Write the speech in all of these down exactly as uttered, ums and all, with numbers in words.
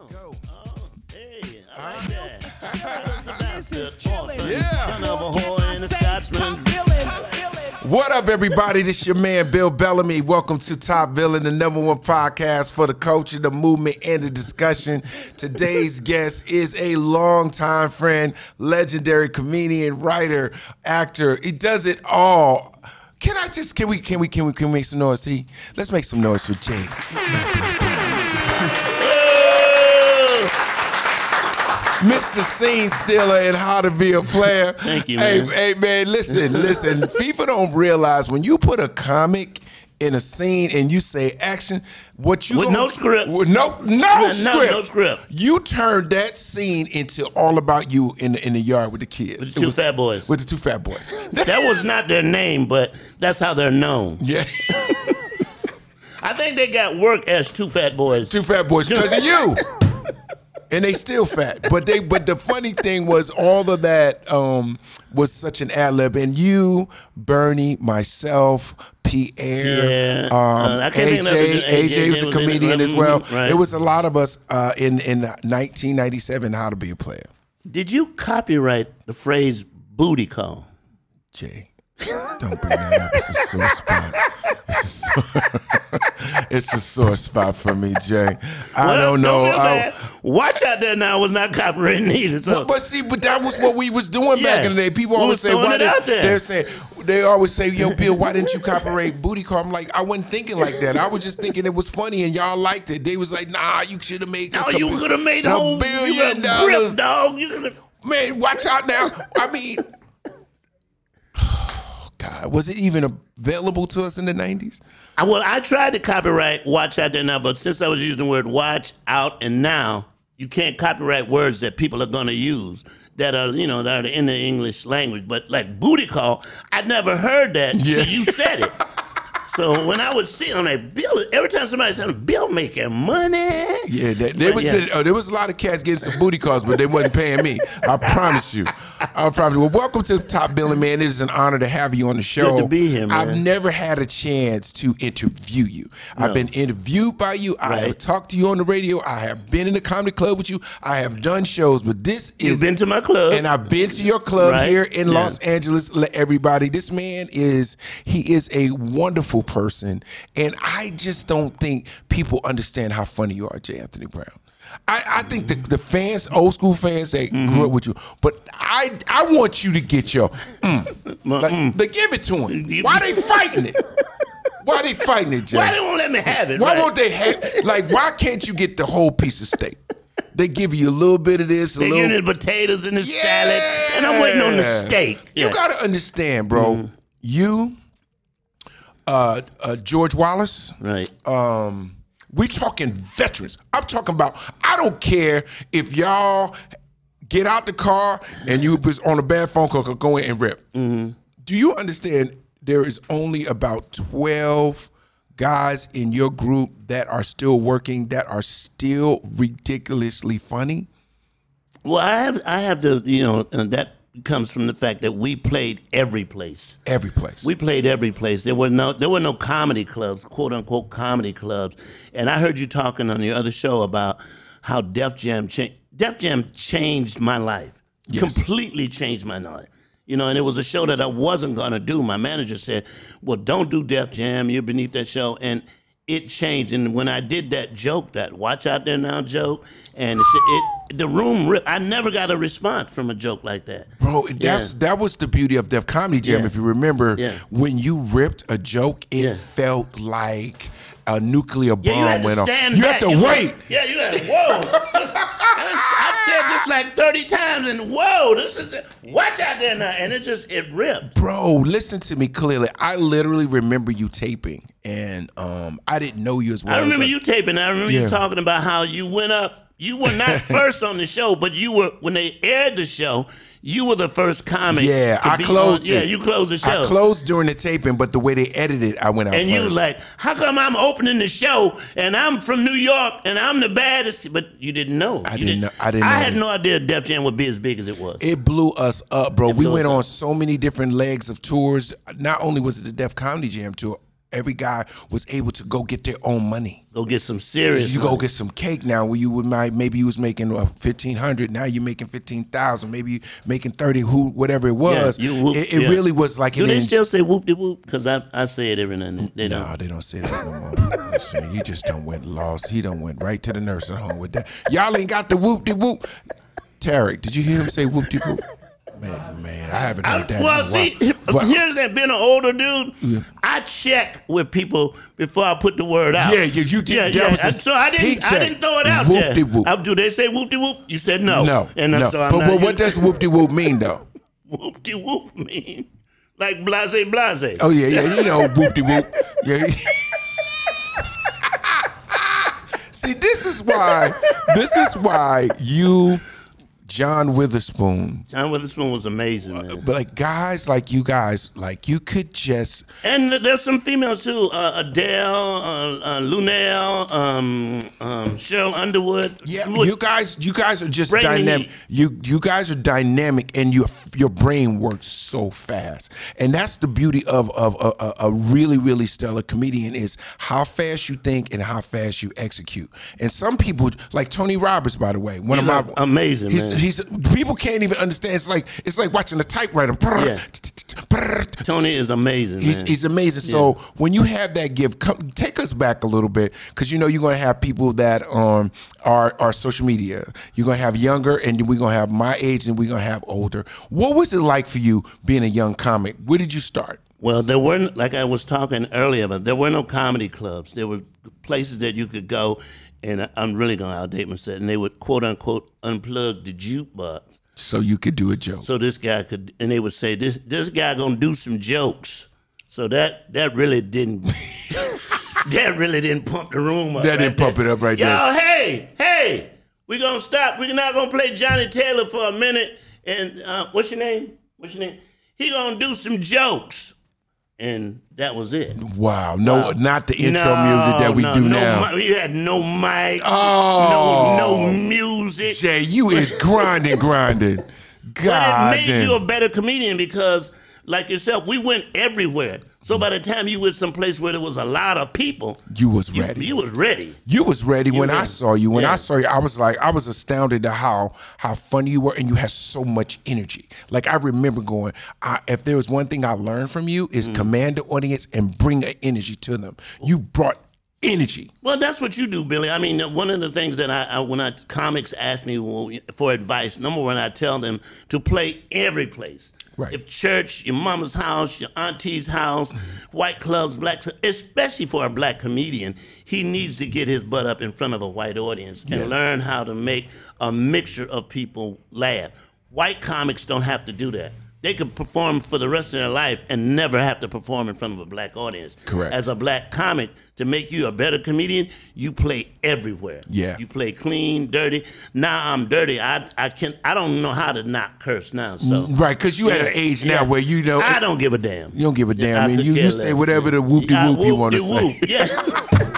Go. Oh, hey, I Uh, like that. This is Bastard, chillin'. orphan, Yeah. son of a whore and a Scotsman. What up, everybody? This your man, Bill Bellamy. Welcome to Top Villain, the number one podcast for the culture, the movement, and the discussion. Today's guest is a longtime friend, legendary comedian, writer, actor. He does it all. Can I just, can we, can we, can we, can we make some noise? He, let's make some noise for Jay. Mister Scene Stealer and How to Be a Player. Thank you, Hey, man. hey, man, listen, listen. People don't realize when you put a comic in a scene and you say action, what you With gonna- no script. with no no, No, script, no script. You turned that scene into all about you in the, in the yard with the kids, With the It two was- fat boys. with the two fat boys. That was not their name, but that's how they're known. Yeah, I think they got work as two fat boys. two fat boys because of you. And they still fat, but they. But the funny thing was, all of that um, was such an ad lib. And you, Bernie, myself, Pierre, Yeah. um, Uh, I can't A think of J. another- A J was a was in it, comedian right? as well. Mhm, right. It was a lot of us uh, in in nineteen ninety-seven. How to Be a Player. Did you copyright the phrase booty call? Jay, don't bring that up. It's a sore spot. It's a sore, it's a sore spot for me, Jay. I Well, don't know. feel I- bad. Watch Out There Now was not copyrighted either. So. But, but see, but that was what we was doing Yeah. back in the day. People We always was say, throwing "Why it did-" out there. They're saying, they always say, "Yo, Bill, why didn't you copyright booty call?" I'm like, I wasn't thinking like that. I was just thinking it was funny, and y'all liked it. They was like, "Nah, you should have made." No, a you couple- could have made a a whole billion you could have dollars. grip, dog. You could have. Man, watch out now. I mean, God, was it even available to us in the nineties? I, well, I tried to copyright Watch Out There Now, but since I was using the word watch out and now, you can't copyright words that people are going to use that are, you know, that are in the English language. But like booty call, I'd never heard that until Yeah. you said it. So when I would see it, I'm like, Bill, every time somebody said, Bill making money. Yeah, there, there But was yeah. uh, there was a lot of cats getting some booty calls, but they wasn't paying me. I promise you. I promise you. Well, welcome to Top Billing, man. It is an honor to have you on the show. Good to be here, man. I've never had a chance to interview you. I've No. been interviewed by you. I have Right. talked to you on the radio. I have been in the comedy club with you. I have done shows, but this You've is been to my club. and I've been to your club Right. here in Yeah. Los Angeles. Let everybody, this man is, he is a wonderful person. And I just don't think people understand how funny you are, J. Anthony Brown. I, I think the, the fans, old school fans, they Mm-hmm. grew up with you. But I I want you to get your, mm, My, like, mm. they give it to him. Why they fighting it? Why they fighting it, Jay? Why they won't let me have it? Why right? won't they have, like, why can't you get the whole piece of steak? They give you a little bit of this, a They little. give me the potatoes and the salad, and I'm waiting on the steak. You Yeah. gotta understand, bro. Mm-hmm. You, uh, uh, George Wallace. Right. Um, we talking veterans. I'm talking about. I don't care if y'all get out the car and you was on a bad phone call, go in and rip. Mm-hmm. Do you understand? There is only about twelve guys in your group that are still working, that are still ridiculously funny. Well, I have, I have to, you know, and that comes from the fact that we played every place. Every place. We played every place. There were no, there were no comedy clubs, quote unquote comedy clubs. And I heard you talking on your other show about how Def Jam changed. Def Jam changed my life. Yes. Completely changed my life. You know, and it was a show that I wasn't gonna do. My manager said, "Well, don't do Def Jam. You're beneath that show." And it changed. And when I did that joke, that Watch Out There Now joke, and it, it the room ripped. I never got a response from a joke like that. Bro, that's Yeah. that was the beauty of Def Comedy Jam. Yeah. If you remember, Yeah. when you ripped a joke, it Yeah. felt like a nuclear bomb Yeah, you had to went off. stand You back. had to You- wait. Yeah, you had to, whoa. This- I've said this like thirty times, and whoa, this is, watch out there now. And it just, it ripped. Bro, listen to me clearly. I literally remember you taping, and um, I didn't know you as well. I as remember I- you taping. I remember Yeah. you talking about how you went up. You were not first on the show, but you were, when they aired the show, you were the first comic. Yeah, to I be closed on, it. Yeah, you closed the show. I closed during the taping, but the way they edited, I went out And first. you was like, how come I'm opening the show and I'm from New York and I'm the baddest? But you didn't know. I You didn't know- I didn't I know had that. no idea Def Jam would be as big as it was. It blew us up, bro. It We blew went us on up. so many different legs of tours. Not only was it the Def Comedy Jam tour, every guy was able to go get their own money. Go get some serious You money. go get some cake now. Where you would might maybe you was making uh, fifteen hundred. Now you're making fifteen thousand. Maybe you making thirty. Who whatever it was. Yeah, you whoop, it it yeah. really was like. Do an they en- still say whoop de whoop? Because I I say it every now and then. They No, don't. they don't say that no more. I'm saying he just done went lost. He done went right to the nursing home with that. Y'all ain't got the whoop de whoop. Tarek, did you hear him say whoop de whoop? Man, man, I haven't heard that. Well, in a while. see, But- here's that being an older dude. Yeah. I check with people before I put the word out. Yeah, yeah, you did- Yeah, that yeah. was a- And so I he didn't, I checked. didn't throw it out Whoop-de-whoop. there. I, do they say whoop de whoop? You said no. No, and no. so I'm but not but what using- does whoop de whoop mean though? whoop de whoop mean? Like blase blase. Oh yeah, yeah, you know whoop de whoop. Yeah. See, this is why. This is why you, John Witherspoon, John Witherspoon was amazing, man. but like guys like you guys, like you could just And there's some females too. Uh, Adele, uh, uh, Lunel, um, um, Cheryl Underwood. yeah, Would- you guys, you guys are just Bring the dynamic. heat. You you guys are dynamic, and your your brain works so fast, and that's the beauty of of a, a, a really really stellar comedian is how fast you think and how fast you execute. And some people, like Tony Roberts, by the way, one He's of my a- amazing, he's, man. He's people can't even understand. It's like it's like watching a typewriter. Yeah. Tony is amazing, man. He's, he's amazing. So when you have that gift, come, take us back a little bit because you know you're going to have people that um, are are social media. You're going to have younger, and we're going to have my age, and we're going to have older. What was it like for you being a young comic? Where did you start? Well, there weren't, like I was talking earlier, but there were no comedy clubs. There were places that you could go, and I'm really going to outdate myself, and they would quote unquote unplug the jukebox. So you could do a joke. So this guy could, and they would say, this this guy gonna do some jokes. So that that really didn't, that really didn't pump the room up. That didn't pump it up right there. Y'all, hey, hey, we gonna stop. We're not gonna play Johnny Taylor for a minute. And uh, what's your name? What's your name? He gonna do some jokes. And that was it. Wow. No, not the intro No, music that we no, do no now. mi- we had no mic, Oh. no no music. Jay, you is grinding, grinding. But God it made damn. you a better comedian because, like yourself, we went everywhere. So by the time you went someplace where there was a lot of people, You was you, ready. you was ready. You was ready when I ready. saw you. When Yeah. I saw you, I was like, I was astounded at how how funny you were, and you had so much energy. Like I remember going, I, if there was one thing I learned from you is Mm. command the audience and bring an energy to them. You brought energy. Well, that's what you do, Billy. I mean, one of the things that I, I when I comics ask me for advice, number one, I tell them to play every place. Right. If church, your mama's house, your auntie's house, white clubs, black, especially for a black comedian, he needs to get his butt up in front of a white audience and Yeah. learn how to make a mixture of people laugh. White comics don't have to do that. They could perform for the rest of their life and never have to perform in front of a black audience. Correct. As a black comic, to make you a better comedian, you play everywhere. Yeah. You play clean, dirty. Now I'm dirty. I I can I don't know how to not curse now. So Right, because you at an age now Yeah. where you know I don't give a damn. you don't give a damn. I mean, could you, care you say less, whatever man. the whoop de Yeah, whoop you want to whoop-de-whoop, say. Yeah.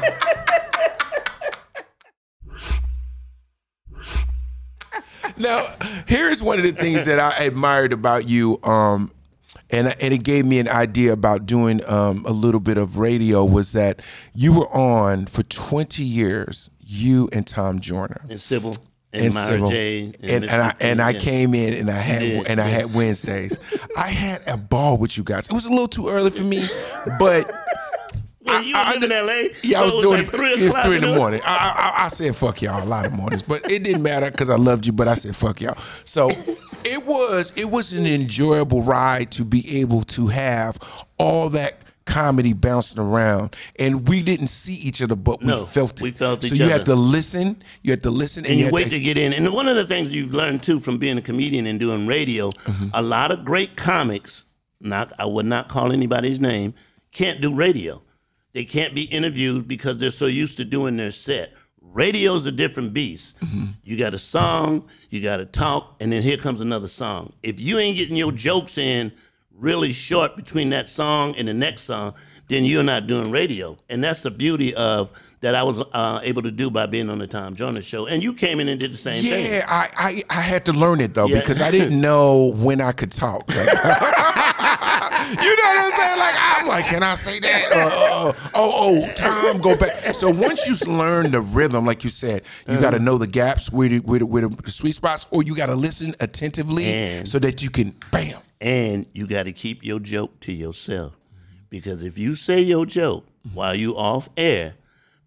Now, here's one of the things that I admired about you, um, and and it gave me an idea about doing um, a little bit of radio. Was that you were on for twenty years, you and Tom Joyner. And Sybil. And, And Myra Sybil. J. and, and I Mister and I yeah. came in and I had did, and I yeah. had Wednesdays. I had a ball with you guys. It was a little too early for me, but Well, you I- live in L A. yeah, I so was it doing like it. three It was o'clock three in the the- morning. I, I I said fuck y'all a lot of mornings, but it didn't matter because I loved you. But I said fuck y'all. So it was it was an enjoyable ride to be able to have all that comedy bouncing around, and we didn't see each other, but we No, felt it. we felt so each you other. had to listen. You had to listen, and, And you had wait to get in. And one of the things you've learned too from being a comedian and doing radio, Mm-hmm. a lot of great comics, not I would not call anybody's name, can't do radio. They can't be interviewed because they're so used to doing their set. Radio's a different beast. Mm-hmm. You got a song, you got to talk, and then here comes another song. If you ain't getting your jokes in really short between that song and the next song, then you're not doing radio. And that's the beauty of that I was uh, able to do by being on the Tom Joyner Show. And you came in and did the same thing. Yeah, I, I I had to learn it though Yeah. because I didn't know when I could talk. Like, You know what I'm saying? Like, I'm like, can I say that? Uh, uh, oh, oh, Tom, go back. So once you learn the rhythm, like you said, you got to know the gaps, where the, where, the, where the sweet spots, or you got to listen attentively And- so that you can, bam. And you got to keep your joke to yourself. Because if you say your joke while you off air,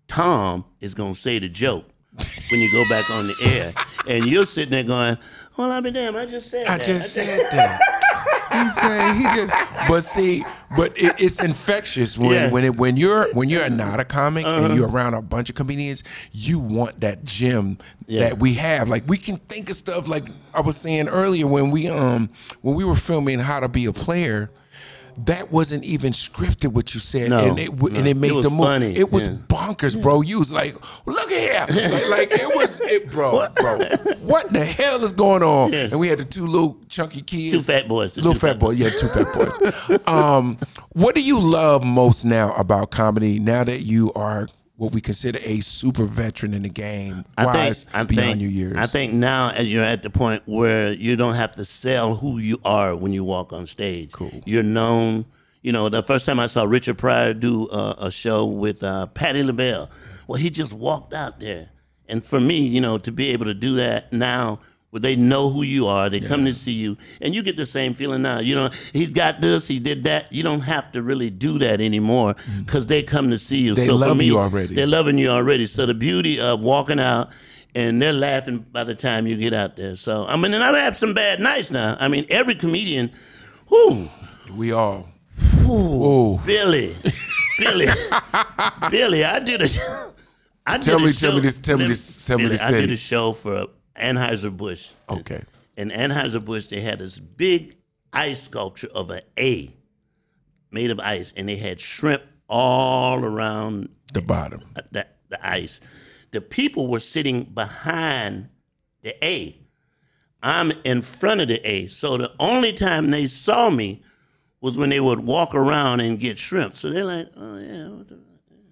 Tom is going to say the joke when you go back on the air. And you're sitting there going, well, I'll be damned, I just said I that. just said that. He said he just, but see, but it, it's infectious when Yeah. when it when you're when you're not a comic uh-huh. and you're around a bunch of comedians. You want that gem Yeah. that we have. Like we can think of stuff. Like I was saying earlier when we um when we were filming How to Be a Player. That wasn't even scripted. What you said, No, and it no. and it made It was the movie. funny. It was Yeah. bonkers, bro. You was like, look at here, like, like it was, it, bro, bro. What the hell is going on? Yeah. And we had the two little chunky kids, Two fat boys. the little two fat boys. Yeah, two fat boys. um, what do you love most now about comedy? Now that you are what we consider a super veteran in the game, I wise think, I beyond think, your years. I think now, as you're at the point where you don't have to sell who you are when you walk on stage. Cool. You're known. You know, the first time I saw Richard Pryor do uh, a show with uh, Patti LaBelle, well, he just walked out there. And for me, you know, to be able to do that now, where they know who you are, they yeah. come to see you, and you get the same feeling now. You know, he's got this, he did that. You don't have to really do that anymore because mm-hmm. they come to see you. They so love for me, you already. They're loving you already. So the beauty of walking out, and they're laughing by the time you get out there. So, I mean, and I've had some bad nights now. I mean, every comedian, whoo. We all. Ooh, Ooh. Billy, Billy, Billy. I did a. I tell did me, a show, tell me this, tell me this, tell Billy, me this. I did a show for Anheuser-Busch. Okay. In Anheuser-Busch, they had this big ice sculpture of an A, made of ice, and they had shrimp all around the bottom, the, the ice. The people were sitting behind the A. I'm in front of the A, so the only time they saw me was when they would walk around and get shrimp. So they're like, oh, yeah. What the,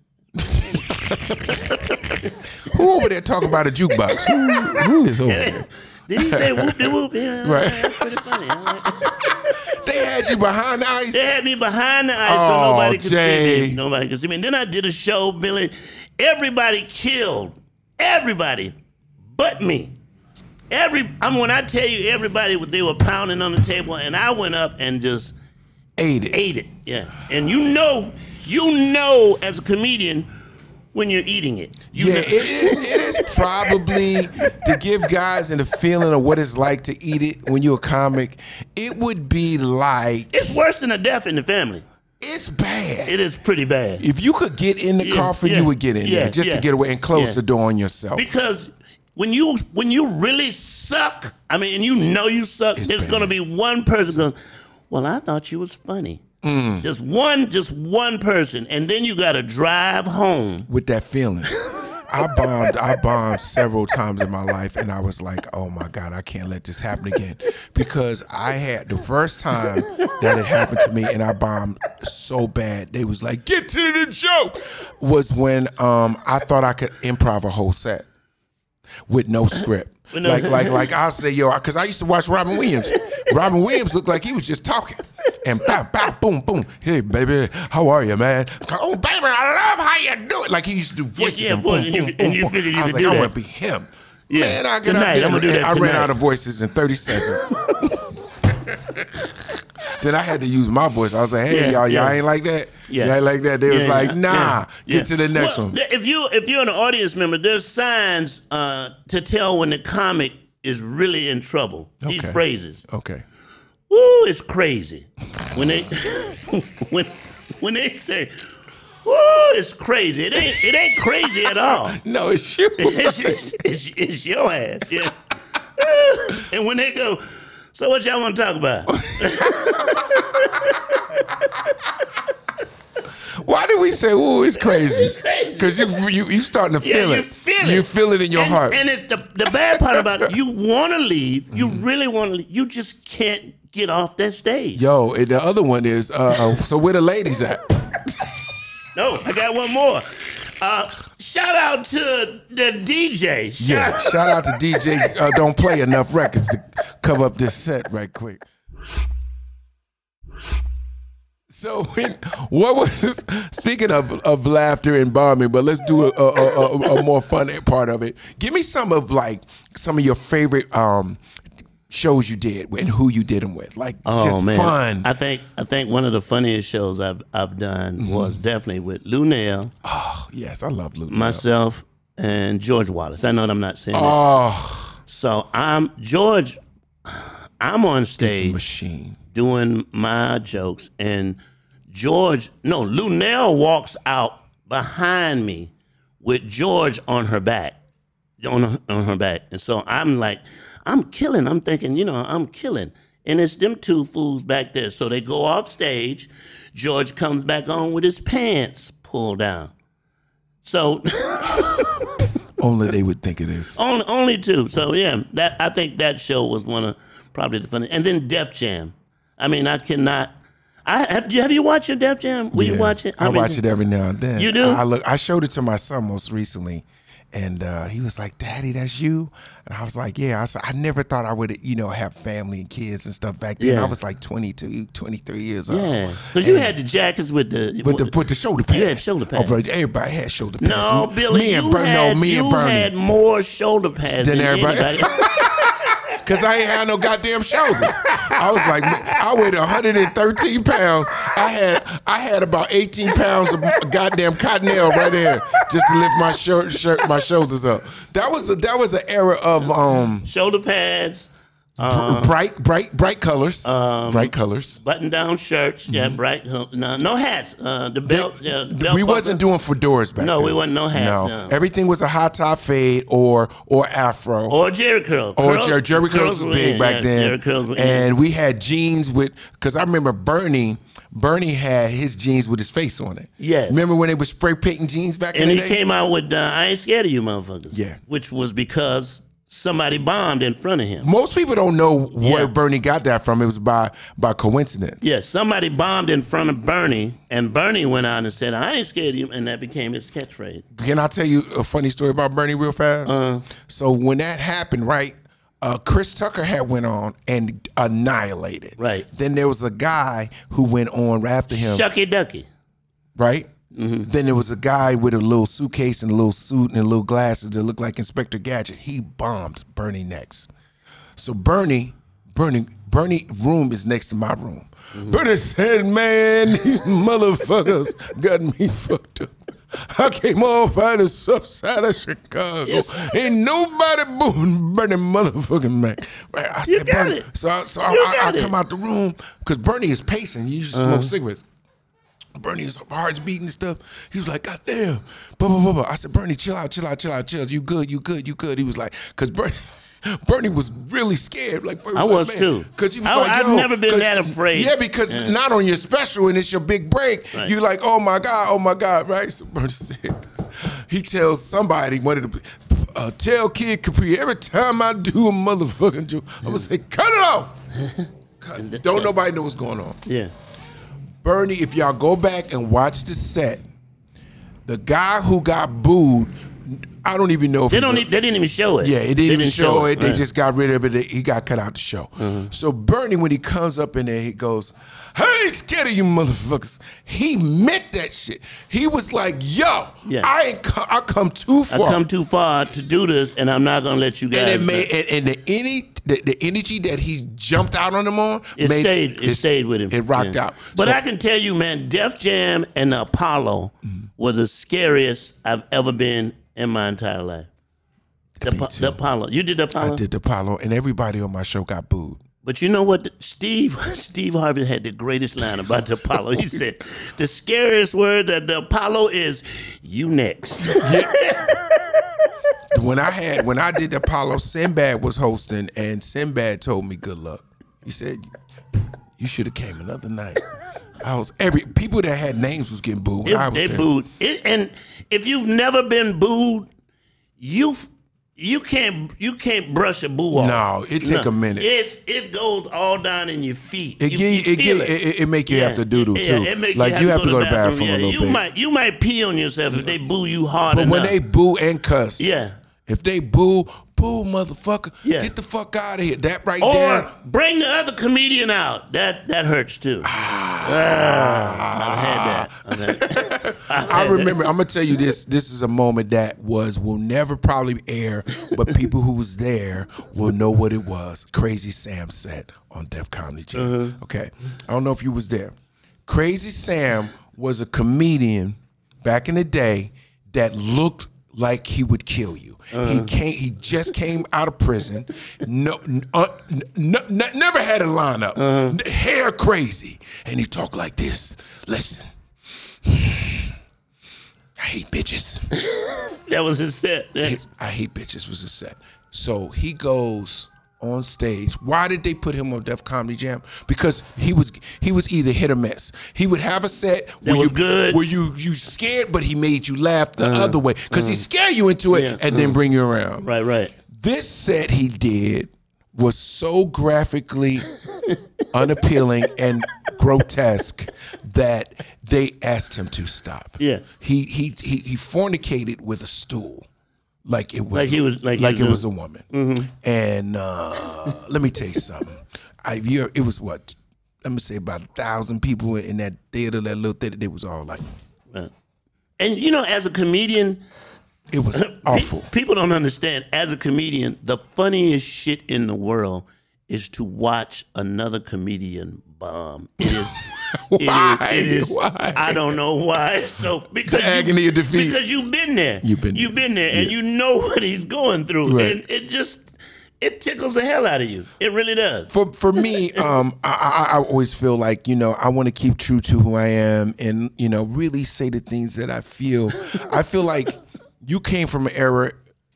yeah. Who over there talking about a jukebox? Who, who is over there? Did he say whoop de whoop? Yeah, right. That's pretty funny. They had you behind the ice? They had me behind the ice oh, so nobody could Jay. see me. Nobody could see me. And then I did a show, Billy. Everybody killed. Everybody but me. Every I mean, when I tell you everybody, they were pounding on the table, and I went up and just ate it. Ate it, yeah. And you know, you know, as a comedian, when you're eating it. You yeah, know. it is. It is probably to give guys and the feeling of what it's like to eat it when you're a comic. It would be like it's worse than a death in the family. It's bad. It is pretty bad. If you could get in the yeah, coffin, yeah, you would get in yeah, there just yeah, to get away and close yeah. the door on yourself. Because when you when you really suck, I mean, and you know you suck, it's there's bad. gonna be one person going, well, I thought you was funny. Mm. Just one, just one person, and then you got to drive home with that feeling. I bombed. I bombed several times in my life, and I was like, "Oh my God, I can't let this happen again," because I had the first time that it happened to me, and I bombed so bad. They was like, "Get to the joke." Was when um, I thought I could improv a whole set with no script. No. Like, like, like I'll say, yo, because I used to watch Robin Williams. Robin Williams looked like he was just talking. And bam, bam, boom, boom. Hey, baby, how are you, man? Oh, baby, I love how you do it. Like he used to do voices yeah, yeah, and boy, boom, and boom, you, boom, and you boom. figured you I was could like, do I that. want to be him. Yeah. Man, I get tonight, out there. I'm gonna do that I tonight. ran out of voices in thirty seconds. Then I had to use my voice. I was like, hey, Yeah, y'all, yeah. y'all ain't like that? Yeah. Y'all ain't like that? They was Yeah, like, yeah, nah, yeah, get yeah. to the next well, one. If you if you're an audience member, there's signs uh, to tell when the comic is really in trouble. These Okay. phrases. Okay. Woo, it's crazy. When they when when they say, woo, it's crazy. It ain't it ain't crazy at all. No, it's you. It's, it's, it's, it's your ass. Yeah. And when they go, so what y'all want to talk about? Why do we say, ooh, it's crazy? It's crazy. Because you, you you starting to Yeah, feel you it. feel it. You feel it in your and, heart. And it's the, the bad part about it, you want to leave. You really want to leave. You just can't get off that stage. Yo, and the other one is, uh, so where the ladies at? No, I got one more. Uh, shout out to the D J. Shout Yeah, shout out to D J uh, Don't Play Enough Records to cover up this set right quick. So when, what was speaking of of laughter and bombing, but let's do a, a, a, a more fun part of it. Give me some of like some of your favorite um, shows you did and who you did them with. Like Oh just man, fun. I think I think one of the funniest shows I've I've done Mm-hmm. was definitely with Lou Nell, Oh yes, I love Luke. myself, and George Wallace. I know that I'm not saying that. Oh, So I'm George. I'm on it's a stage machine. doing my jokes, and George, no, Lou Nell walks out behind me with George on her back, on her, on her back, and so I'm like, I'm killing. I'm thinking, you know, I'm killing, and it's them two fools back there. So they go off stage. George comes back on with his pants pulled down. So Only they would think of this. only only two. So yeah, that I think that show was one of probably the funniest. And then Def Jam. I mean, I cannot. I have, have you watched your Def Jam? Will you Yeah, watch it? I mean, watch it every now and then. You do? I look. I showed it to my son most recently, and uh, he was like, "Daddy, that's you." And I was like, "Yeah." I said, "I never thought I would, you know, have family and kids and stuff back then." Yeah. I was like twenty-two, twenty-three years old. Yeah, because you had the jackets with the With the put the shoulder pads. Yeah, shoulder pads. Oh, bro, everybody had shoulder pads. no, Billy, me and you Bernie. had No, me you and Bernie. had more shoulder pads Than than, everybody. anybody. Cause I ain't had no goddamn shoulders. I was like, I weighed one hundred thirteen pounds. I had I had about eighteen pounds of goddamn cottonelle right there just to lift my shirt, shirt my shoulders up. That was a that was an era of um Shoulder pads, bright bright bright colors, Um, bright colors. button-down shirts. Yeah, bright. No, no hats. Uh, the belt. Yeah, the belt We buckle. wasn't doing fedoras back No, then. we wasn't no hats, No, no. everything was a high top fade or or afro. Or Jerry curl. Or Curl- Jerry, Jerry curls was were big in, back yeah, then, Jerry curls were in. and we had jeans with. Because I remember Bernie, Bernie had his jeans with his face on it. Yes. Remember when they were spray painting jeans back And in he the day? came out with uh, I Ain't Scared of You Motherfuckers. Yeah. Which was because somebody bombed in front of him. Most people don't know where Yeah. Bernie got that from. It was by by coincidence. Yes, somebody bombed in front of Bernie, and Bernie went out and said, I ain't scared of you, and that became his catchphrase. Can I tell you a funny story about Bernie real fast? Uh-huh. So when that happened, right, uh, Chris Tucker had went on and annihilated. Right. Then there was a guy who went on right after him. Shucky Ducky. Right? Then there was a guy with a little suitcase and a little suit and little glasses that looked like Inspector Gadget. He bombed Bernie next. So Bernie, Bernie, Bernie room is next to my room. Bernie said, "Man, these motherfuckers got me fucked up. I came off out of south side of Chicago. Yes. Ain't nobody booing Bernie motherfucking Mac." Right? I You said, got Bernie. it. So, I, so You I, I, I got it. come out the room because Bernie is pacing. You usually smoke cigarettes. Bernie, his heart's beating and stuff. He was like, "God damn." Blah, blah, blah, blah. I said, "Bernie, chill out, chill out, chill out, chill. You good, you good, you good." He was like, because Bernie, Bernie was really scared. Like Bernie I was, was like, too. Because he was I- like, I've Yo, never been 'cause- that afraid. Yeah, because Yeah. not on your special and it's your big break. Right. You like, oh my God, oh my God, right? So Bernie said, he tells somebody, one of the, uh, tell Kid Capri, every time I do a motherfucking joke, I'm gonna say, cut it off. Cut. Don't nobody know what's going on. Yeah. Bernie, if y'all go back and watch the set, the guy who got booed, I don't even know if They he's don't. a- e- They didn't even show it. yeah, it didn't, They even show it. They Right. just got rid of it. He got cut out the show. So Bernie, when he comes up in there, he goes, "I ain't scared of you motherfuckers." He meant that shit. He was like, "Yo, Yeah. I ain't. Co- I come too I far." come too far to do this, and I'm not gonna let you guys. and it made and, and the any the, the energy that he jumped out on them on, It made, stayed. It stayed with him. It rocked Yeah. out. But So- I can tell you, man, Def Jam and the Apollo were the scariest I've ever been in my entire life. The, Me Pa- too. the Apollo. You did the Apollo. I did the Apollo, and everybody on my show got booed. But you know what? Steve Steve Harvey had the greatest line about the Apollo. He said, "The scariest word that the Apollo is, you next." When I had when I did the Apollo, Sinbad was hosting, and Sinbad told me good luck. He said, "You should have came another night." I was every people that had names was getting booed. When I They, was they there. booed it, and if you've never been booed, you you can't you can't brush a boo off. No, it take a minute. It's it goes all down in your feet. It you, give you, you it, feel give, it, it make you have to doodle yeah, too. It make Like you have to go to the bathroom Yeah, a little you bit. might you might pee on yourself if they boo you hard But enough. when they boo and cuss, yeah. If they boo, boo, motherfucker, Yeah. get the fuck out of here. That right Or there. bring the other comedian out. That that hurts too. Ah, I've had that. I've had, I've I had remember. I'm gonna tell you this. This is a moment that was will never probably air, but people who was there will know what it was. Crazy Sam said on Def Comedy Jam. Uh-huh. Okay, I don't know if you was there. Crazy Sam was a comedian back in the day that looked like he would kill you. Uh-huh. He came. He just came out of prison. No, uh, n- n- never had a lineup. Uh-huh. Hair crazy, and he talked like this. Listen, I hate bitches. That was his set. That- I hate bitches was a set. So he goes on stage. Why did they put him on Def Comedy Jam? Because he was he was either hit or miss. He would have a set where was you good. where you you scared, but he made you laugh the uh, other way because uh, he scare you into it yeah, and uh, then bring you around. Right, right. This set he did was so graphically unappealing and grotesque that they asked him to stop. Yeah. He he he he fornicated with a stool. Like it was, like he was, like, like he it was was a woman. Mm-hmm. And uh, let me tell you something. I, you it was what? Let me say about a thousand people in that theater, that little theater. They was all like, right. And you know, as a comedian, it was awful. Pe- people don't understand. As a comedian, the funniest shit in the world is to watch another comedian bomb. It is. Why? It is, it is Why? I don't know why. So because the agony you, of defeat. Because you've been there. You've been. You've been there, and yeah. you know what he's going through, right. and it just it tickles the hell out of you. It really does. For for me, um, I, I I always feel like you know I want to keep true to who I am, and you know really say the things that I feel. I feel like you came from an era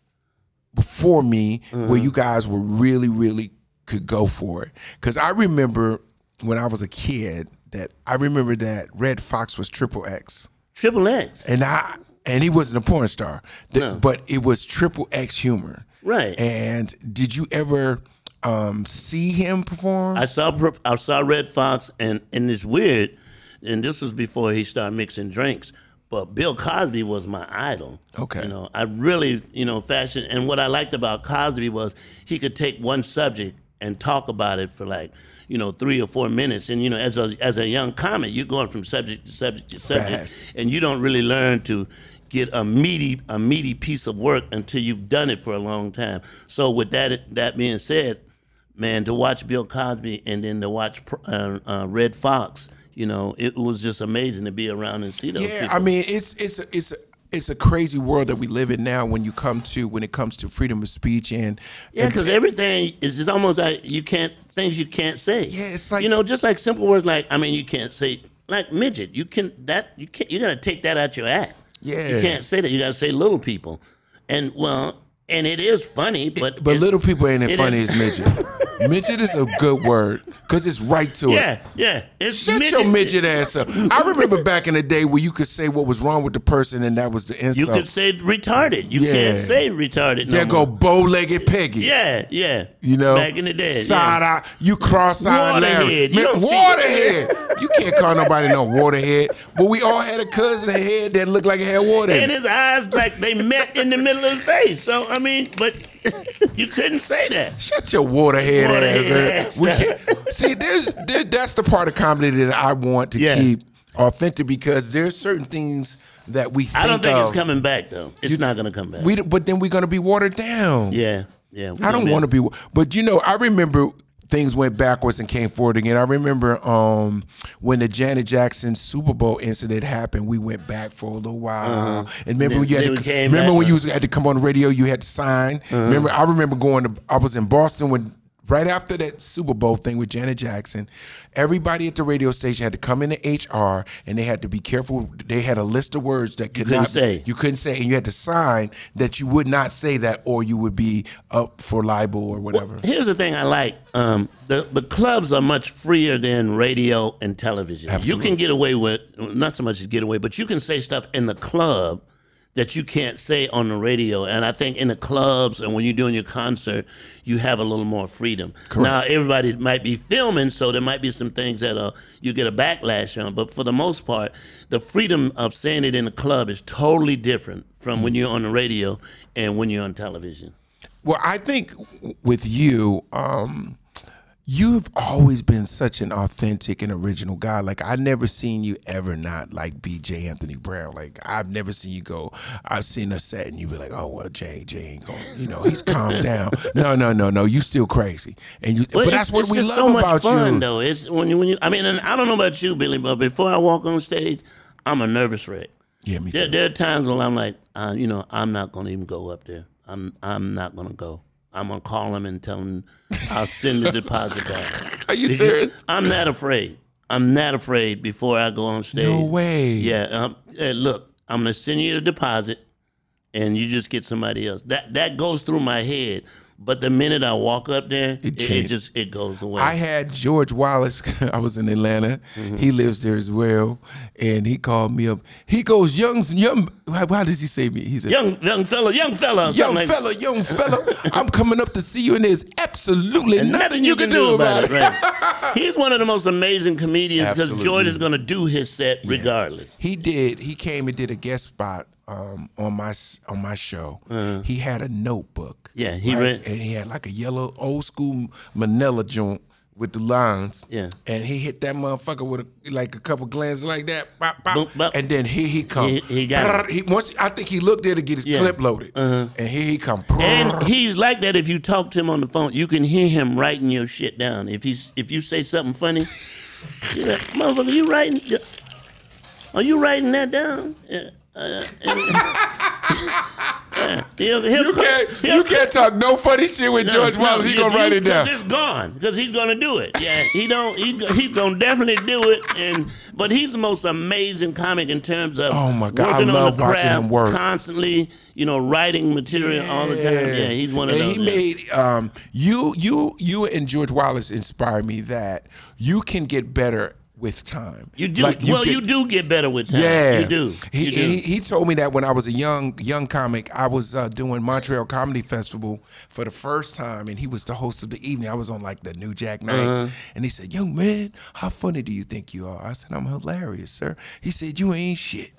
before me mm-hmm. where you guys were really really could go for it. Because I remember when I was a kid. That I remember that Red Fox was Triple X. Triple X. And I and he wasn't a porn star. The, no. But it was Triple X humor. Right. And did you ever um, see him perform? I saw I saw Red Fox and and it's weird, and this was before he started mixing drinks. But Bill Cosby was my idol. Okay. You know, I really, you know, fashion and what I liked about Cosby was he could take one subject and talk about it for like you know, three or four minutes. And, you know, as a, as a young comic, you're going from subject to subject to subject. Fast. And you don't really learn to get a meaty a meaty piece of work until you've done it for a long time. So with that that being said, man, to watch Bill Cosby and then to watch uh, uh, Red Fox, you know, it was just amazing to be around and see those yeah, people. I mean, it's it's it's it's a crazy world that we live in now when you come to when it comes to freedom of speech and yeah, because everything is just almost like you can't things you can't say. Yeah, it's like you know, just like simple words like I mean, you can't say like midget. You can that you can't you got to take that out your act. Yeah, you can't say that. You got to say little people, and well, and it is funny, but it, but little people ain't as funny is. as midget. Midget is a good word because it's right to yeah, it. Yeah, yeah. It's Shut midget. your midget ass up. I remember back in the day where you could say what was wrong with the person and that was the insult. You could say retarded. You yeah. can't say retarded no There more. go bow-legged Peggy. Yeah, yeah. You know, back in the day. Side yeah. eye, you cross-eyed Larry. Waterhead. You Man, don't see- waterhead. You can't call nobody no waterhead. But we all had a cousin head that looked like it had water in And it. his eyes like they met in the middle of his face. So I mean, but you couldn't say that. Shut your waterhead, Waterhead ass. ass. We can't. See, there's there, that's the part of comedy that I want to Yeah. keep authentic because there's certain things that we think I don't think of. it's coming back though. It's not going to come back. We, but then we're gonna be watered down. yeah, yeah. I don't want to be, but you know, I remember things went backwards and came forward again. I remember um, when the Janet Jackson Super Bowl incident happened, we went back for a little while. Uh-huh. And remember then, when you had then to, we came remember back. when you was, had to come on the radio, you had to sign. Uh-huh. Remember, I remember going to, I was in Boston when. Right after that Super Bowl thing with Janet Jackson, everybody at the radio station had to come into H R and they had to be careful. They had a list of words that could You couldn't not say. You couldn't say, and you had to sign that you would not say that, or you would be up for libel or whatever. Well, here's the thing I like: um, the the clubs are much freer than radio and television. Absolutely. You can get away with not so much as get away, but you can say stuff in the club that you can't say on the radio. And I think in the clubs and when you're doing your concert, you have a little more freedom. Correct. Now, everybody might be filming, so there might be some things that uh, you get a backlash on. But for the most part, the freedom of saying it in the club is totally different from when you're on the radio and when you're on television. Well, I think with you, um, you've always been such an authentic and original guy. Like, I never seen you ever not like be J. Anthony Brown. Like, I've never seen you go, I've seen a set and you be like, oh, well, Jay, Jay ain't going, you know, he's calmed down. No, no, no, no, you still crazy. And you, Well, but it's, that's what it's we just love so much about fun, you. though. It's when you, when you, I mean, and I don't know about you, Billy, but before I walk on stage, I'm a nervous wreck. Yeah, me too. There, there are times when I'm like, uh, you know, I'm not going to even go up there. I'm, I'm not going to go. I'm going to call him and tell him I'll send the deposit back. Are you Because serious? I'm not afraid. I'm not afraid before I go on stage. No way. Yeah. Um, hey, look, I'm going to send you the deposit and you just get somebody else. That that goes through my head. But the minute I walk up there, it, it, changed. just it goes away. I had George Wallace. I was in Atlanta. Mm-hmm. He lives there as well, and he called me up. He goes, "Young, young." How, how does he say me? He said, young young fella, young fella, "Young like, fella, young fella, I'm coming up to see you, and there's absolutely nothing, nothing you can do about it." Right. He's one of the most amazing comedians because Absolutely. George is going to do his set Yeah. regardless. He did. He came and did a guest spot um, on my on my show. Uh-huh. He had a notebook. Yeah, he right? read- and he had like a yellow old school Manila joint with the lines. Yeah. and he hit that motherfucker with a, like a couple glances like that. Bop, bop, Boom, bop. and then here he come. He- he got it. He, once I think he looked there to get his Yeah. clip loaded, Uh-huh. and here he come. And he's like that. If you talk to him on the phone, you can hear him writing your shit down. If he's if you say something funny, you're like, motherfucker, you writing? Are you writing that down? Yeah. Uh, and, yeah. He'll, he'll you put- can't he'll you put- can't talk no funny shit with No, George no, Wallace. He you- gonna write you- it down. 'cause it's gone because he's gonna do it. Yeah, he don't. He he's gonna definitely do it. And but he's the most amazing comic in terms of Oh, my God, I working love on the watching craft him work. constantly. You know, writing material all the time. Yeah, he's one of and those. he made um, you you you and George Wallace inspired me that you can get better with time. You do Like, well. can- you do get better with time. Yeah, you do. He, you do. He, he told me that when I was a young young comic, I was uh, doing Montreal Comedy Festival for the first time, and he was the host of the evening. I was on like the New Jack Night, Uh-huh. and he said, "Young man, how funny do you think you are?" I said, "I'm hilarious, sir." He said, "You ain't shit."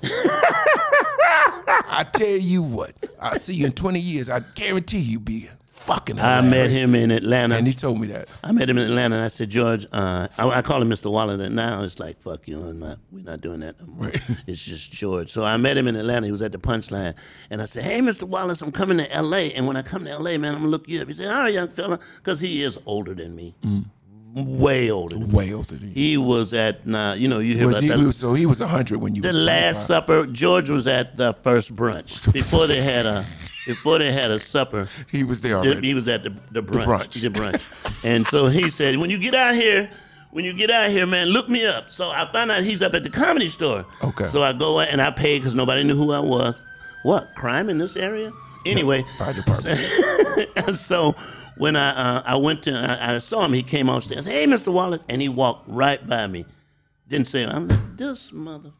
I tell you what, I'll see you in twenty years. I guarantee you be fucking I hilarious. met him in Atlanta. And he told me that. I met him in Atlanta, and I said, George, uh, I, I call him Mister Waller. And now it's like, fuck you, I'm not, we're not doing that no more. Right. It's just George. So I met him in Atlanta. He was at the Punchline, and I said, hey, Mister Wallace, I'm coming to L A, and when I come to L A, man, I'm gonna look you up. He said, all right, young fella, because he is older than me, Mm. way older. Than me. Way older than you. He was at, nah, you know, you hear Was about he, that. he was, so he was one hundred when you The was Last Supper. George was at the first brunch before they had a before they had a supper. He was there The- already. He was at the, the brunch. brunch. The brunch. And so he said, when you get out here, when you get out here, man, look me up. So I found out he's up at the Comedy Store. Okay. So I go and I paid because nobody knew who I was. What, crime in this area? Anyway. Fire department. And so when I uh, I went to, I, I saw him, he came on stage. I said, hey, Mister Wallace. And he walked right by me. Didn't say, I'm like, this motherfucker.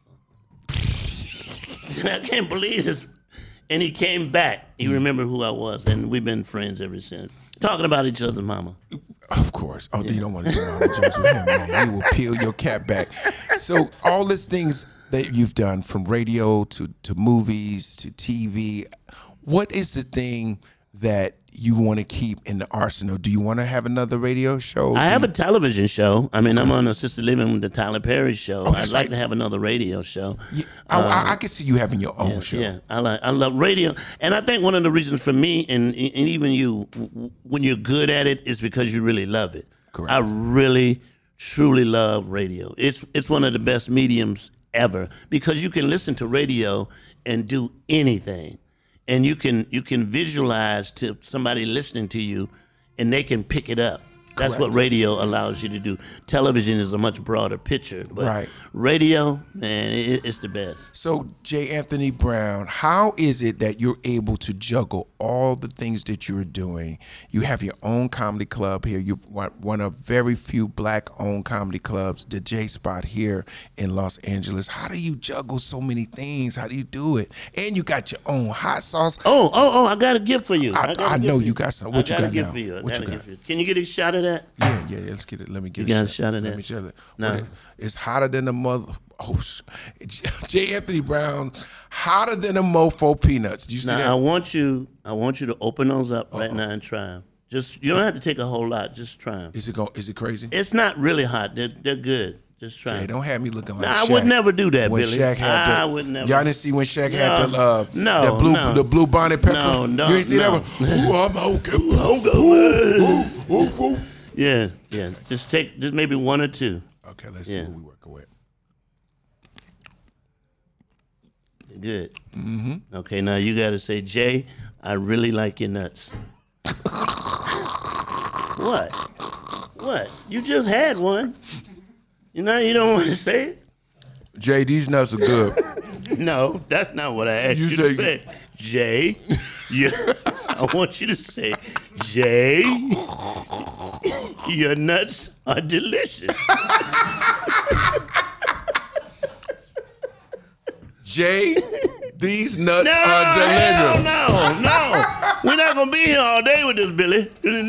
And I can't believe this. And he came back. He remembered who I was. And we've been friends ever since. Talking about each other's mama. Of course. Oh, you don't want to do all the jokes with him, man. He will peel your cap back. So all these things that you've done, from radio to, to movies to T V, what is the thing that you want to keep in the arsenal? Do you want to have another radio show? I Do have you- a television show. I mean, I'm on Assisted Living with the Tyler Perry show. I'd that's like right. to have another radio show. Yeah, I, I, I can see you having your own show. Yeah, I like I love radio, and I think one of the reasons for me and and even you, w- when you're good at it, is because you really love it. Correct. I really, truly love radio. It's it's one of the best mediums ever because you can listen to radio and do anything, and you can you can visualize to somebody listening to you, and they can pick it up. That's Correct. what radio allows you to do. Television is a much broader picture, but Right. radio, man, it, it's the best. So, J. Anthony Brown, how is it that you're able to juggle all the things that you're doing? You have your own comedy club here. You're one of very few black-owned comedy clubs, the J Spot here in Los Angeles. How do you juggle so many things? How do you do it? And you got your own hot sauce. Oh, oh, oh! I got a gift for you. I, got a I gift know for you got some. What I you got got a gift now? for you. I What got you a got? gift for you. Can you get a shot of that? Yeah, yeah, yeah. Let's get it. Let me get You a got a shot. shot of Let that? me shut it. No. What it- It's hotter than the mother. Oh, sh- J. Anthony Brown, hotter than the mofo peanuts. Do you see Now that? I want you, I want you to open those up right now and try them. Just you don't have to take a whole lot. Just try them. Is it go? Is it crazy? It's not really hot. They're they're good. Just try Jay, 'em. don't have me looking like Nah, I Shaq. would never do that, when Billy. Shaq had I the, would never. Y'all didn't see when Shaq had the No, uh, no, the blue no. the blue bonnet pepper. No, no, You ain't see no. that one? Ooh, I'm okay. Ooh, ooh, ooh, ooh. Yeah, yeah. Just take just maybe one or two. Okay, let's Yeah. see what we working with. Good. Mm-hmm. Okay, now you got to say, Jay, I really like your nuts. What? What? You just had one. You know you don't want to say it? Jay, these nuts are good. No, that's not what I asked You you, to say- say. Jay, you, I want you to say, Jay, your nuts are delicious. Jay, these nuts No, are hell delicious. no, no. We're not going to be here all day with this, Billy.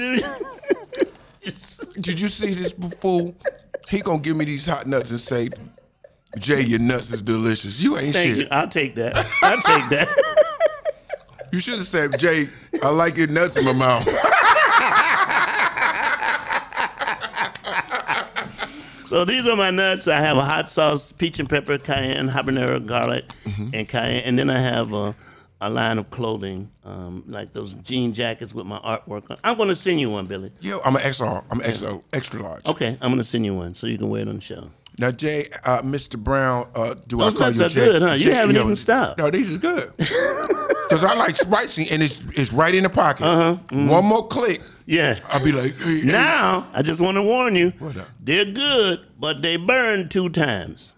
Did you see this before? He gonna give me these hot nuts and say, Jay, your nuts is delicious. You ain't Thank shit. you. I'll take that. I'll take that. You should have said, Jay, I like your nuts in my mouth. So these are my nuts. I have a hot sauce, peach and pepper, cayenne, habanero, garlic, and cayenne. And then I have a, a line of clothing, um, like those jean jackets with my artwork on. I'm going to send you one, Billy. Yo, I'm an X R. I'm an X L, extra large. Okay, I'm going to send you one so you can wear it on the show. Now, Jay, uh, Mister Brown, uh, do Those I call nuts you are Jay? good, huh? You Jay, haven't yo, even stopped. No, these are good. Because I like spicy, and it's it's right in the pocket. Uh-huh, mm-hmm. One more click, Yeah. I'll be like, hey, hey. Now, I just want to warn you, What up? they're good, but they burn two times.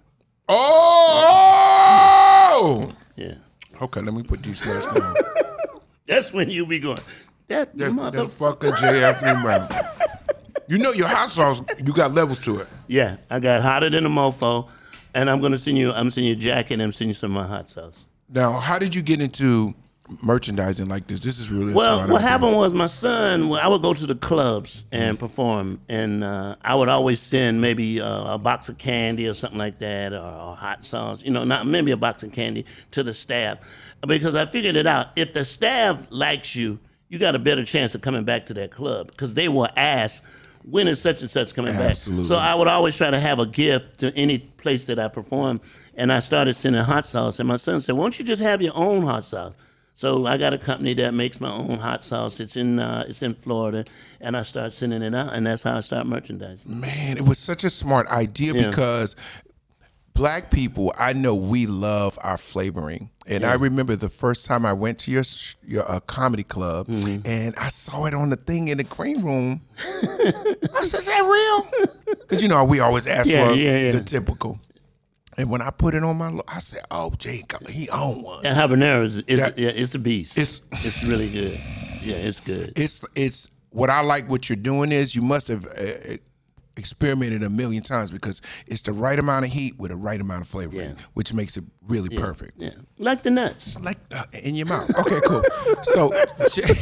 Oh! Yeah. Okay, let me put these nuts down. That's when you be going, that, That, that motherfucker. fucking J. Anthony Brown. You know your hot sauce, you got levels to it. Yeah, I got hotter than a mofo, and I'm gonna send you. I'm sending you a jacket, and I'm sending you some of my hot sauce. Now, how did you get into merchandising like this? This is really Well, smart what idea. happened was my son. well, I would go to the clubs and perform, and uh, I would always send maybe uh, a box of candy or something like that, or, or hot sauce. You know, not maybe a box of candy to the staff, because I figured it out. If the staff likes you, you got a better chance of coming back to that club, because they will ask, when is such and such coming Absolutely. back? So I would always try to have a gift to any place that I perform, and I started sending hot sauce. And my son said, "Why don't you just have your own hot sauce?" So I got a company that makes my own hot sauce. It's in uh, it's in Florida, and I start sending it out, and that's how I start merchandising. Man, it was such a smart idea Yeah. because black people, I know we love our flavoring. And I remember the first time I went to your sh- your uh, comedy club, Mm-hmm. and I saw it on the thing in the green room. I said, "Is that real?" Because you know we always ask Yeah, for yeah, yeah. the typical. And when I put it on my, lo- I said, "Oh, Jay, he on one." And habanero is, is That- yeah, it's a beast. It's- it's really good. Yeah, it's good. It's it's what I like. What you're doing is you must have uh, experimented a million times because it's the right amount of heat with the right amount of flavor, Yeah. which makes it really perfect. Yeah, like the nuts. Like uh, in your mouth. Okay, cool. So, Jay,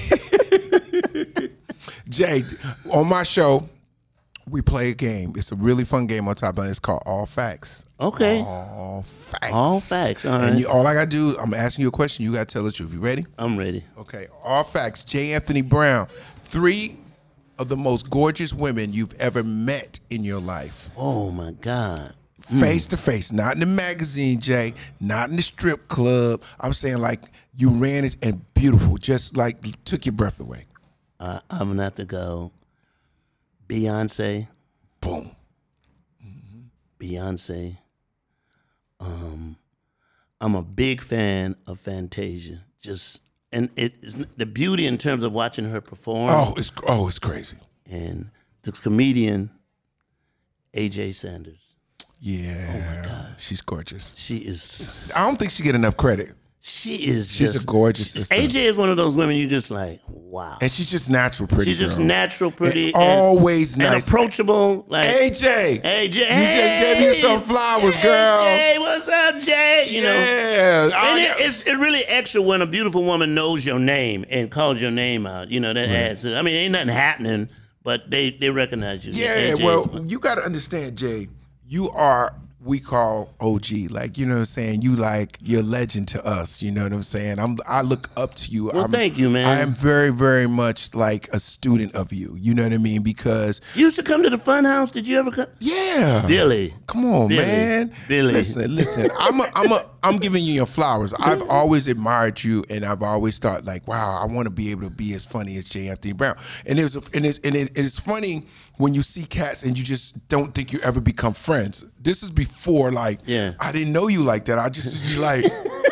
Jay, on my show, we play a game. It's a really fun game on Top Line. It's called All Facts. Okay. All facts. All facts. All And right. you, all I gotta do, I'm asking you a question. You gotta tell the truth. You ready? I'm ready. Okay. All facts. J. Anthony Brown. Three of the most gorgeous women you've ever met in your life. Oh my God. Face to face, not in the magazine, Jay, not in the strip club. I'm saying like you ran it and beautiful, just like took your breath away. Uh, I'm gonna have to go. Beyonce. Boom. Beyonce. Um, I'm a big fan of Fantasia. Just and it's the beauty in terms of watching her perform. Oh, it's oh, it's crazy. And the comedian A J Sanders. Yeah. Oh my God. She's gorgeous. She is. I don't think she get enough credit. She is She's just, a gorgeous sister. A J is one of those women you just like, wow. And she's just natural pretty. She's just girl. natural pretty. And always and, nice. And approachable. Like A J. A J. You Hey, just gave me some flowers, girl. Hey, what's up, Jay? You know. Yeah. And it, it's it really extra when a beautiful woman knows your name and calls your name out. You know, that right. adds. I mean, ain't nothing happening, but they, they recognize you. Yeah, well, you got to understand, Jay, you are, we call O G. Like, you know what I'm saying? You like, you're a legend to us. You know what I'm saying? I'm, I look up to you. Well, I'm, thank you, man. I am very, very much like a student of you. You know what I mean? Because you used to come to the Fun House. Did you ever come? Yeah. Billy. Come on, Billy. man. Billy. Listen, listen. I'm a, I'm a, I'm giving you your flowers. I've always admired you, and I've always thought like, wow, I want to be able to be as funny as J. Anthony Brown. And it's and it's and it, it's funny when you see cats and you just don't think you ever become friends. This is before like, yeah. I didn't know you like that. I just used to be like.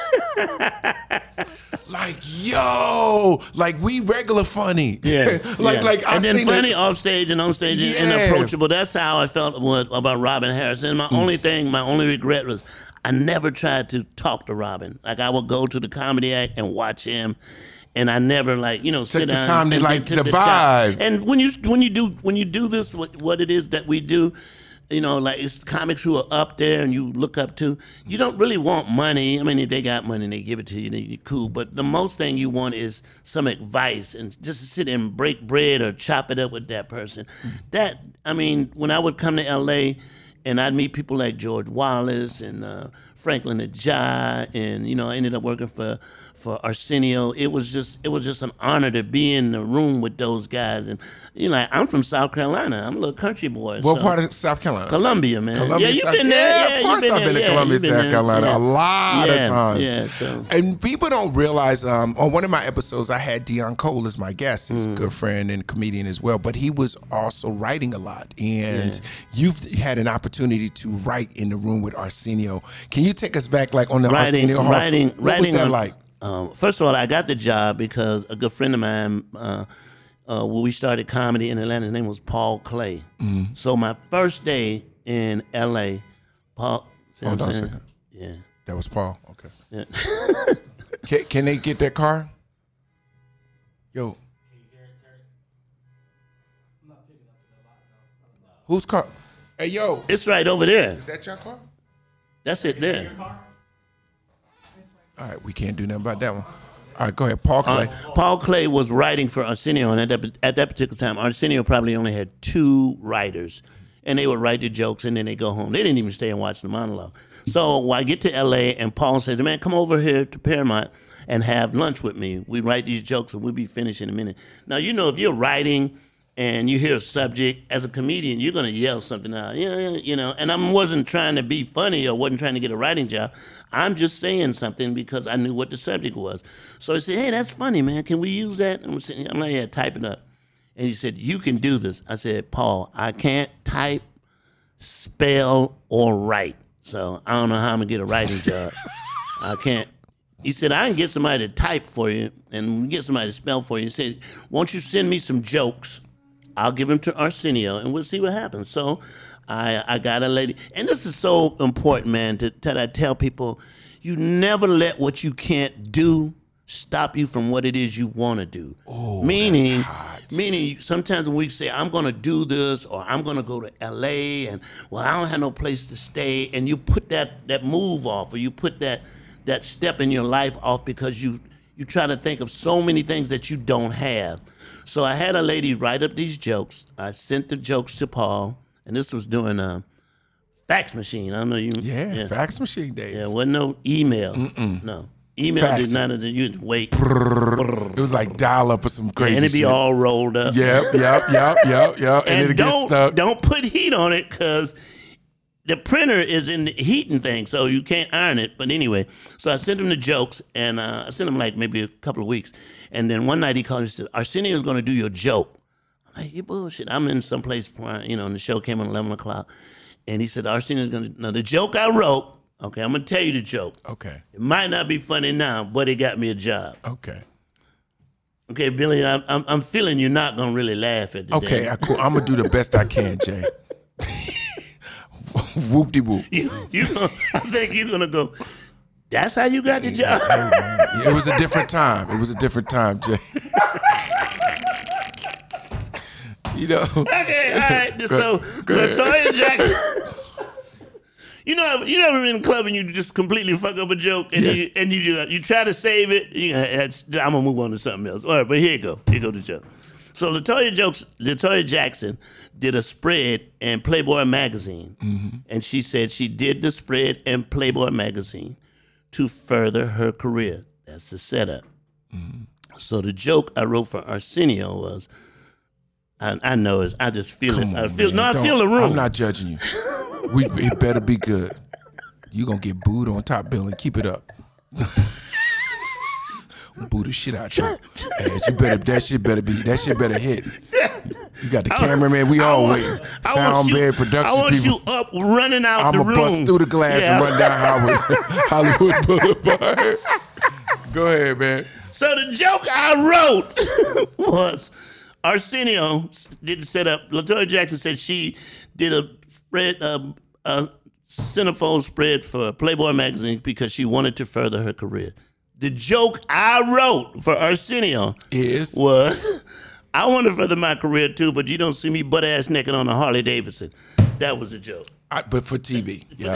Like, yo, like we regular funny. Yeah. like, yeah. like I And then seen funny it. off stage and on stage Yeah. and approachable. That's how I felt with, about Robin Harrison. My mm. only thing, my only regret was I never tried to talk to Robin. Like I would go to the comedy act and watch him. And I never like, you know, Take sit the down time and to like the, the vibe. And when you when you do when you do this, what, what it is that we do, you know, like it's comics who are up there and you look up to. You don't really want money. I mean, if they got money and they give it to you, then you're cool. But the most thing you want is some advice and just to sit and break bread or chop it up with that person. That, I mean, when I would come to L A and I'd meet people like George Wallace and uh, Franklin Ajay, and you know, I ended up working for for Arsenio. It was just it was just an honor to be in the room with those guys. And you know, like, I'm from South Carolina. I'm a little country boy. What so. part of South Carolina? Columbia, man. Columbia, yeah, you've South, been there. Yeah, Yeah, of course been I've been there. to Yeah, Columbia, you've been South there. Carolina Yeah. a lot yeah, of times. Yeah, so. And people don't realize, um, on one of my episodes, I had Dion Cole as my guest. He's mm. a good friend and comedian as well, but he was also writing a lot. And yeah. you've had an opportunity to write in the room with Arsenio. Can you take us back like on the writing, Arsenio Hall? Writing, what writing was that on, like? Um, first of all, I got the job because a good friend of mine, uh, uh, when we started comedy in Atlanta, his name was Paul Clay. Mm. So my first day in L A, Paul. See what Hold I'm on saying? a second. Yeah. That was Paul. Okay. Yeah. can, can they get that car? Yo. Whose car? Hey, yo. It's right over there. Is that your car? That's it there. All right, we can't do nothing about that one. All right, go ahead. Paul Clay. Uh, Paul Clay was writing for Arsenio, and at that, at that particular time, Arsenio probably only had two writers, and they would write the jokes, and then they go home. They didn't even stay and watch the monologue. So I get to L A, and Paul says, man, come over here to Paramount and have lunch with me. We write these jokes, and we'll be finished in a minute. Now, you know, if you're writing and you hear a subject, as a comedian, you're going to yell something out, you know, you know. And I wasn't trying to be funny or wasn't trying to get a writing job. I'm just saying something because I knew what the subject was. So he said, hey, that's funny, man. Can we use that? I'm, sitting, I'm like, yeah, type it up. And he said, you can do this. I said, Paul, I can't type, spell, or write. So I don't know how I'm going to get a writing job. I can't. He said, I can get somebody to type for you and get somebody to spell for you. He said, won't you send me some jokes? I'll give them to Arsenio, and we'll see what happens. So I I got a lady. And this is so important, man, to, that I tell people, you never let what you can't do stop you from what it is you want to do. Oh, meaning, meaning sometimes when we say, I'm going to do this, or I'm going to go to L A, and, well, I don't have no place to stay, and you put that, that move off, or you put that, that step in your life off because you, you try to think of so many things that you don't have. So I had a lady write up these jokes. I sent the jokes to Paul, and this was doing a fax machine. I don't know you. Yeah, yeah. fax machine days. Yeah, wasn't no email. Mm-mm. No. Email Fax. did not, you just wait. It was like dial up or some crazy yeah, and it'd be shit. all rolled up. Yep, yep, yep, yep, yep. And, and it'll get don't, stuck. don't put heat on it because the printer is in the heating thing, so you can't iron it. But anyway, so I sent him the jokes, and uh, I sent him like maybe a couple of weeks. And then one night he called me and said, Arsenio's going to do your joke. I'm like, you bullshit. I'm in someplace, you know, and the show came at eleven o'clock. And he said, Arsenio's going to, now the joke I wrote, okay, I'm going to tell you the joke. Okay. It might not be funny now, but it got me a job. Okay. Okay, Billy, I'm, I'm I'm feeling you're not gonna really laugh at the Okay, I, cool. I'm gonna do the best I can, Jay. Whoop de whoop. You, you gonna, I think you're gonna go. That's how you got the job. It was a different time. It was a different time, Jay. You know. Okay, all right. So LaToya Jackson. You know, you never been in a club and you just completely fuck up a joke and Yes. you and you you try to save it. You, I'm gonna move on to something else. All right, but here you go. Here go the joke. So LaToya jokes. LaToya Jackson did a spread in Playboy magazine, mm-hmm. and she said she did the spread in Playboy magazine to further her career. That's the setup. Mm-hmm. So the joke I wrote for Arsenio was, I, I know it's. I just feel Come it. on, I feel man. no. I Don't- feel the room. I'm not judging you. We it better be good. You gonna get booed on top billing. Keep it up. Boo the shit out you. Ass. You better that shit better be that shit better hit. You got the cameraman. We all want- waiting. I want Sound you- bed production I want people. you up, running out I'm the gonna room. bust through the glass Yeah. and run down Hollywood, Hollywood Boulevard. Go ahead, man. So the joke I wrote was Arsenio did set up. LaToya Jackson said she did a spread, a, a centerfold spread for Playboy magazine because she wanted to further her career. The joke I wrote for Arsenio Is was, I want to further my career too, but you don't see me butt ass naked on a Harley Davidson. That was a joke. I, but for T V. Yep.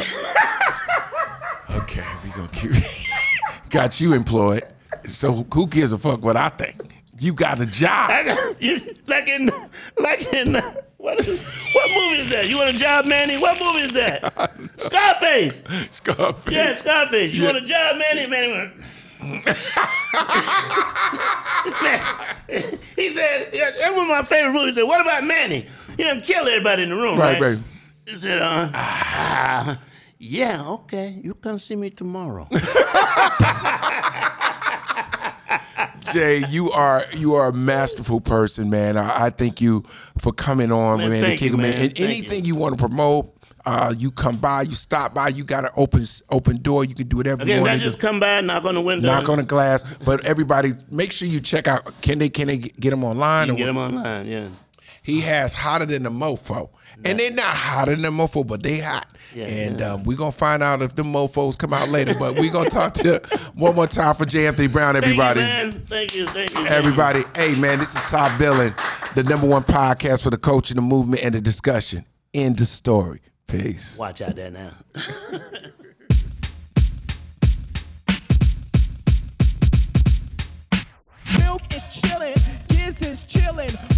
Okay, we gonna keep. Got you employed. So who gives a fuck what I think? You got a job. I got you, like in like in what is, what movie is that? You want a job, Manny? What movie is that? Scarface. Scarface. Yeah, Scarface. You Yeah. want a job, Manny? Manny went. He said, yeah, that was my favorite movie. He said, what about Manny? He done kill everybody in the room, Right, right? right. He said, uh, ah, yeah, okay. You come see me tomorrow. Jay, you are you are a masterful person, man. I, I thank you for coming on, Man, man. thank to kick you, it, man. And Thank anything you. you. want to promote, uh, you come by, you stop by, you got an open open door. You can do whatever Again, you I want to just do. come by, knock on the window. Knock on the glass. But everybody, make sure you check out. Can they can they get him online? You or can get what? them online, yeah. He has Hotter Than the Mofo. And they're not hotter than the mofo, but they hot. Yeah, and yeah. Um, we're going to find out if the mofos come out later. But we're going to talk to one more time for J. Anthony Brown, everybody. Thank you, man. Thank you, thank you. thank you. Everybody, hey, man, this is Top Billing, the number one podcast for the coaching, the movement, and the discussion. End the story. Peace. Watch out there now. Milk is chillin', Giz is chillin'.